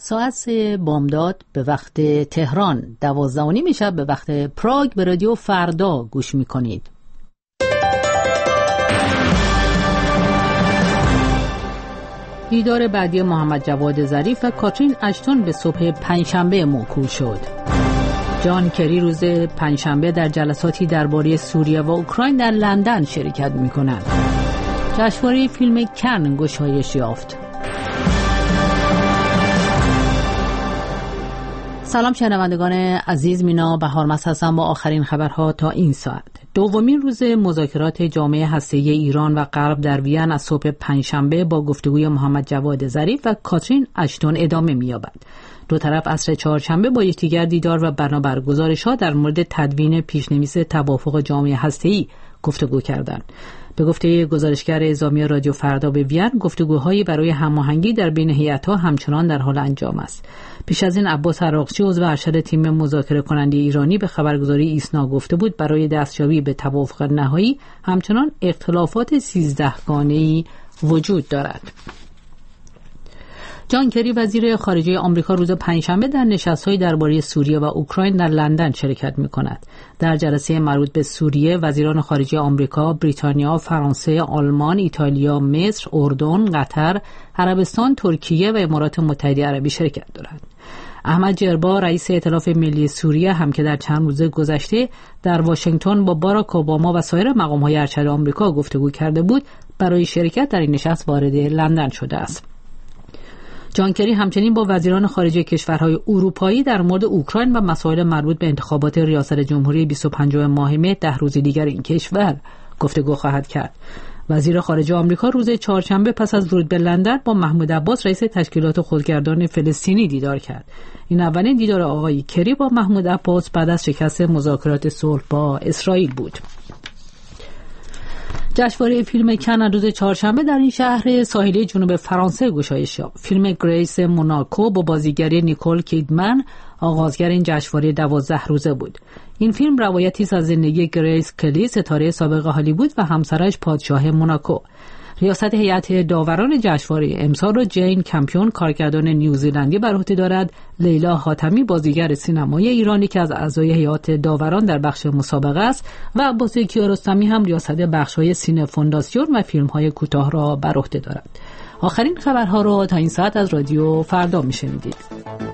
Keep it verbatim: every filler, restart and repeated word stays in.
ساعت سه بامداد به وقت تهران، دوازده و نیم شب به وقت پراگ به رادیو فردا گوش میکنید. دیدار بعدی محمد جواد ظریف و کاترین اشتون به صبح پنجشنبه موکول شد. جان کری روز پنجشنبه در جلساتی درباره سوریه و اوکراین در لندن شرکت می‌کند. جشنواره فیلم کن گشایش یافت. سلام شنوندگان عزیز، مینا بهارمست هستم با آخرین خبرها تا این ساعت. دومین روز مذاکرات جامعه هسته‌ای ایران و غرب در وین از صبح پنجشنبه با گفتگوی محمد جواد ظریف و کاترین اشتون ادامه می‌یابد. دو طرف عصر چهارشنبه با یکدیگر دیدار و بنا بر گزارش‌ها در مورد تدوین پیشنویس توافق جامعه هسته‌ای گفتگو کردند. به گفته گزارشگر اعزامی رادیو فردا به وین، گفتگوهایی برای هماهنگی در بین هیئت‌ها همچنان در حال انجام است. پیش از این عباس عراقچی عضو ارشد تیم مذاکره کننده ایرانی به خبرگزاری ایسنا گفته بود برای دستیابی به توافق نهایی همچنان اختلافات سیزدهگانه‌ای وجود دارد. جان کری وزیر خارجه آمریکا روز پنجشنبه در نشست‌های درباره سوریه و اوکراین در لندن شرکت می‌کند. در جلسه مربوط به سوریه، وزیران خارجه آمریکا، بریتانیا، فرانسه، آلمان، ایتالیا، مصر، اردن، قطر، عربستان، ترکیه و امارات متحده عربی شرکت دارند. احمد جربا رئیس ائتلاف ملی سوریه هم که در چند روز گذشته در واشنگتن با باراک اوباما و سایر مقام‌های ارشد آمریکا گفتگو کرده بود، برای شرکت در این نشست وارد لندن شده است. جان کری همچنین با وزیران خارجه کشورهای اروپایی در مورد اوکراین و مسائل مربوط به انتخابات ریاست جمهوری بیست و پنجم ماه مه ده روز دیگر این کشور گفتگو خواهد کرد. وزیر خارجه آمریکا روز چهارشنبه پس از ورود به لندن با محمود عباس رئیس تشکیلات خودگردان فلسطینی دیدار کرد. این اولین دیدار آقای کری با محمود عباس بعد از شکست مذاکرات صلح با اسرائیل بود. جشنواره فیلم کن روز چهارشنبه در این شهر ساحلی جنوب فرانسه گشایش یافت. فیلم گریس موناکو با بازیگری نیکول کیدمن آغازگر این جشنواره دوازده روزه بود. این فیلم روایتی است از زندگی گریس کلی، ستاره سابق هالیوود و همسرش پادشاه موناکو. ریاست هیئت داوران جشنواره امسال را جین کمپیون کارگردان نیوزیلندی بر عهده دارد. لیلا حاتمی بازیگر سینمایی ایرانی که از اعضای هیئت داوران در بخش مسابقه است و عباس کیارستمی هم ریاست بخش‌های سینه فونداسیون و فیلم‌های کوتاه را بر عهده دارد. آخرین خبرها را تا این ساعت از رادیو فردا می‌شنیدید.